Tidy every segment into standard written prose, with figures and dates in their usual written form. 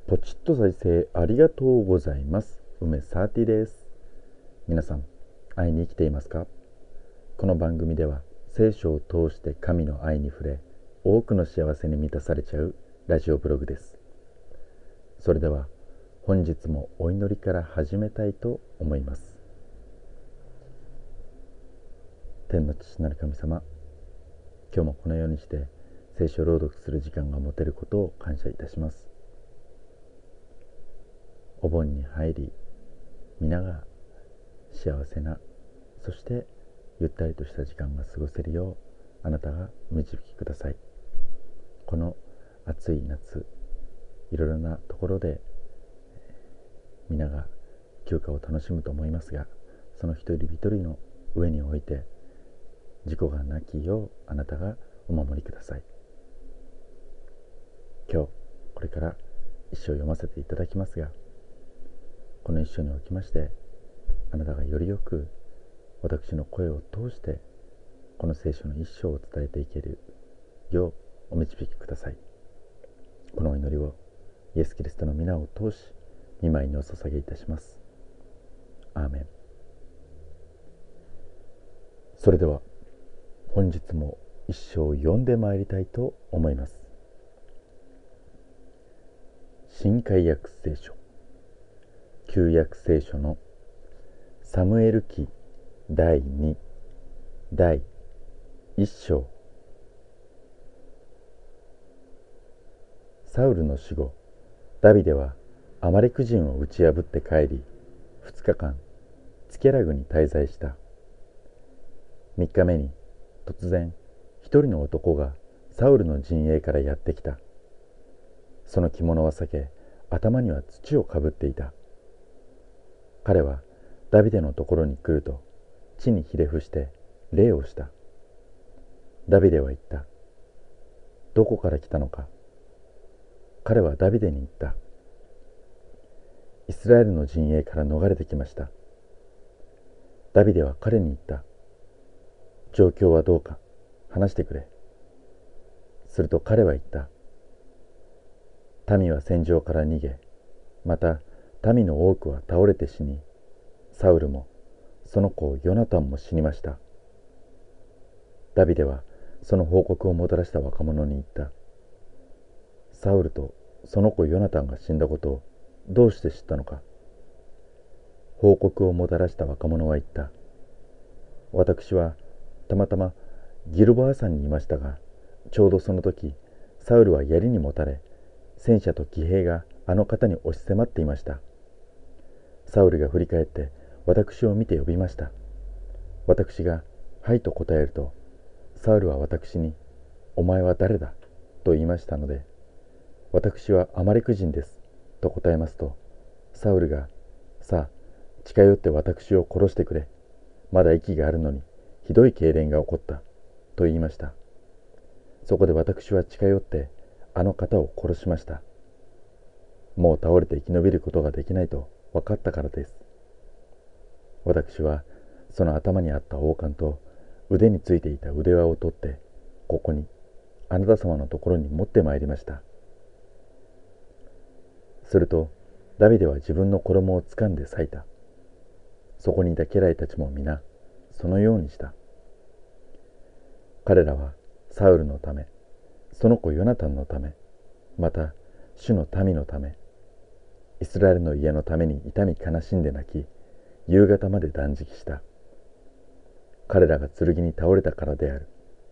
ポチッと再生ありがとうございます。梅サーティです。皆さん、愛に生きていますか？この番組では聖書を通して神の愛に触れ、多くの幸せに満たされちゃうラジオブログです。それでは本日もお祈りから始めたいと思います。天の父なる神様、今日もこのようにして聖書を朗読する時間が持てることを感謝いたします。お盆に入り、皆が幸せな、そしてゆったりとした時間が過ごせるようあなたがお導きください。この暑い夏、いろいろなところで皆が休暇を楽しむと思いますが、その一人一人の上において事故がなきようあなたがお守りください。今日これから一章読ませていただきますが、この一章におきましてあなたがよりよく私の声を通してこの聖書の一章を伝えていけるようお導きください。このお祈りをイエス・キリストの皆を通し御前にお捧げいたします。アーメン。それでは本日も一章を読んでまいりたいと思います。新海訳聖書、旧約聖書のサムエル記第2第1章。サウルの死後、ダビデはアマレク人を打ち破って帰り、2日間ツケラグに滞在した。3日目に突然一人の男がサウルの陣営からやってきた。その着物は裂け、頭には土をかぶっていた。彼はダビデのところに来ると、地にひれ伏して礼をした。ダビデは言った。どこから来たのか。彼はダビデに言った。イスラエルの陣営から逃れてきました。ダビデは彼に言った。状況はどうか話してくれ。すると彼は言った。民は戦場から逃げ、また民の多くは倒れて死に、サウルもその子ヨナタンも死にました。ダビデはその報告をもたらした若者に言った。サウルとその子ヨナタンが死んだことをどうして知ったのか。報告をもたらした若者は言った。私はたまたまギルボア山にいましたが、ちょうどその時サウルは槍にもたれ、戦車と騎兵があの方に押し迫っていました。サウルが振り返って私を見て呼びました。私がはいと答えると、サウルは私にお前は誰だと言いましたので、私はアマレク人ですと答えますと、サウルがさあ近寄って私を殺してくれ、まだ息があるのにひどい痙攣が起こったと言いました。そこで私は近寄ってあの方を殺しました。もう倒れて生き延びることができないと分かったからです。私はその頭にあった王冠と腕についていた腕輪を取って、ここにあなた様のところに持ってまいりました。するとダビデは自分の衣を掴んで裂いた。そこにいた家来たちも皆そのようにした。彼らはサウルのため、その子ヨナタンのため、また主の民のため、イスラエルの家のために痛み悲しんで泣き、夕方まで断食した。彼らが剣に倒れたからである。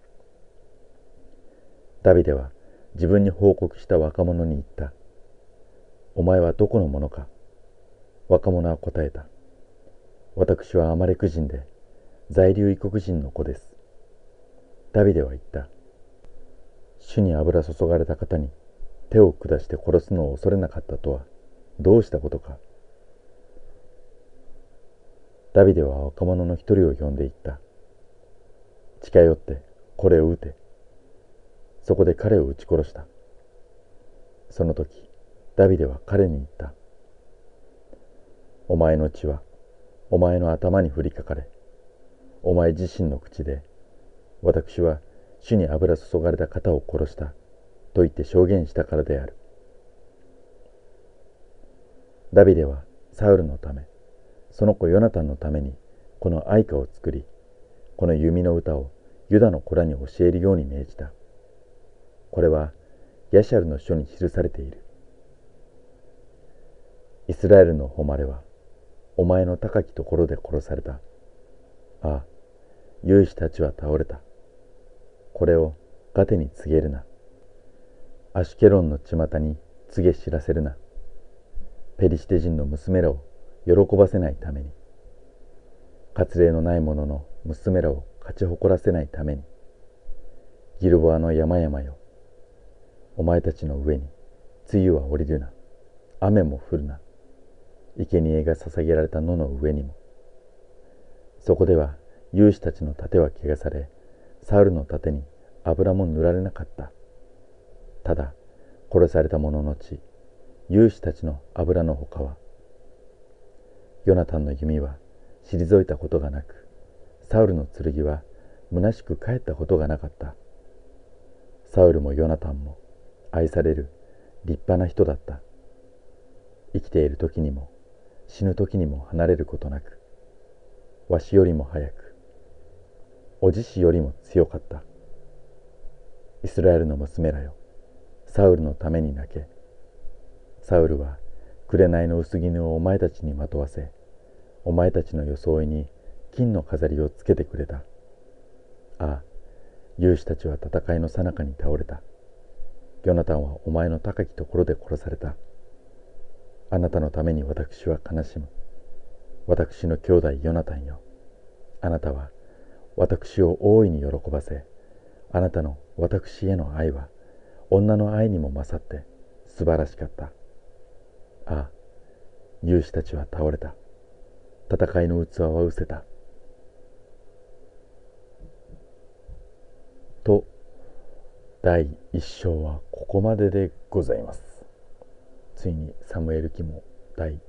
ダビデは自分に報告した若者に言った。お前はどこの者か。若者は答えた。私はアマレク人で、在留異国人の子です。ダビデは言った。主に油注がれた方に手を下して殺すのを恐れなかったとはどうしたことか。ダビデは若者の一人を呼んで言った。近寄ってこれを撃て。そこで彼を撃ち殺した。その時ダビデは彼に言った。お前の血はお前の頭に降りかかれ、お前自身の口で私は主に油注がれた方を殺したと言って証言したからである。 ダビデはサウルのため、その子ヨナタンのためにこの愛歌を作り、この弓の歌をユダの子らに教えるように命じた。これはヤシャルの書に記されている。イスラエルの誉れはお前の高きところで殺された。ああ、勇士たちは倒れた。これをガテに告げるな。アシュケロンの巷に告げ知らせるな。ペリシテ人の娘らを喜ばせないために、割礼のない者の娘らを勝ち誇らせないために、ギルボアの山々よ、お前たちの上に梅雨は降りるな、雨も降るな。生贄が捧げられた野の上にも。そこでは勇士たちの盾は汚され、サウルの盾に油も塗られなかった。ただ殺された者の血、勇士たちの油のほかは、ヨナタンの弓は退いたことがなく、サウルの剣は虚しく帰ったことがなかった。サウルもヨナタンも愛される立派な人だった。生きている時にも死ぬ時にも離れることなく、わしよりも早く、おじしよりも強かった。イスラエルの娘らよ、サウルのために泣け。サウルは紅の薄絹をお前たちにまとわせ、お前たちの装いに金の飾りをつけてくれた。ああ、勇士たちは戦いの最中に倒れた。ヨナタンはお前の高きところで殺された。あなたのために私は悲しむ。私の兄弟ヨナタンよ、あなたは私を大いに喜ばせ、あなたの私への愛は女の愛にも勝って素晴らしかった。ああ、勇士たちは倒れた。戦いの器は失せた。と、第一章はここまででございます。ついにサムエル記も第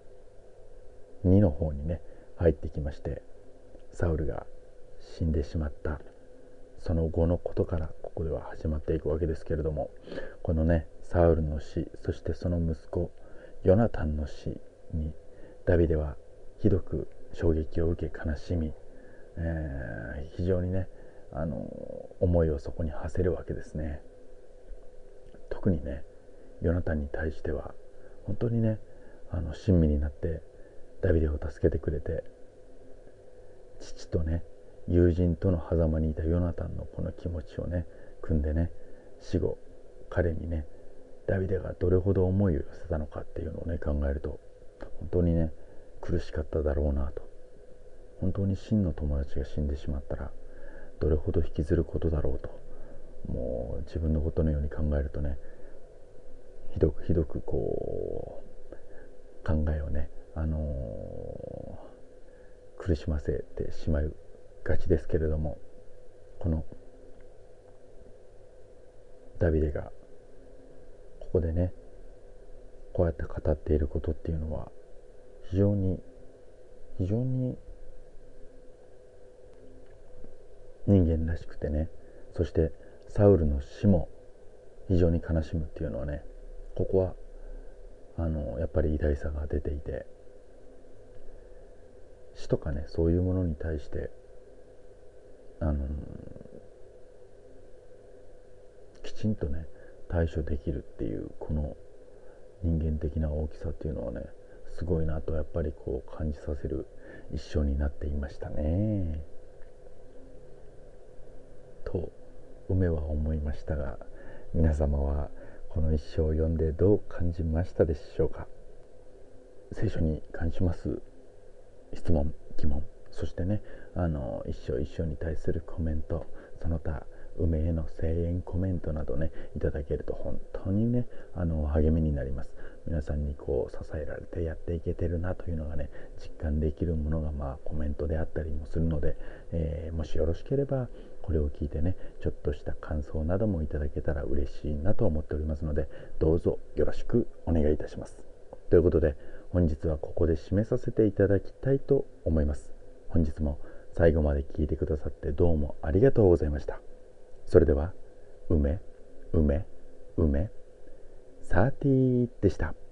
2の方にね入ってきまして、サウルが死んでしまったその後のことからここでは始まっていくわけですけれども、このねサウルの死、そしてその息子ヨナタンの死にダビデはひどく衝撃を受け悲しみ、非常にね思いをそこに馳せるわけですね。特にねヨナタンに対しては本当にね親身になってダビデを助けてくれて、父とね友人との狭間にいたヨナタンのこの気持ちをね汲んでね、死後彼にねダビデがどれほど思いを寄せたのかっていうのをね考えると、本当にね苦しかっただろうなと。本当に真の友達が死んでしまったらどれほど引きずることだろうと、もう自分のことのように考えるとね、ひどくこう考えをね、苦しませてしまいがちですけれども、このダビデがここでねこうやって語っていることっていうのは非常に人間らしくてね、そしてサウルの死も非常に悲しむっていうのはね、ここはやっぱり偉大さが出ていて、死とかねそういうものに対してきちんとね対処できるっていうこの人間的な大きさっていうのはねすごいなとやっぱりこう感じさせる一生になっていましたねと梅は思いましたが、皆様はこの一生を読んでどう感じましたでしょうか。聖書に関します質問、疑問、そしてね一生一生に対するコメント、その他梅への声援コメントなどねいただけると本当にね励みになります。皆さんにこう支えられてやっていけてるなというのがね実感できるものがコメントであったりもするので、もしよろしければこれを聞いてねちょっとした感想などもいただけたら嬉しいなと思っておりますので、どうぞよろしくお願いいたします。ということで本日はここで締めさせていただきたいと思います。本日も最後まで聞いてくださってどうもありがとうございました。それでは、梅、30でした。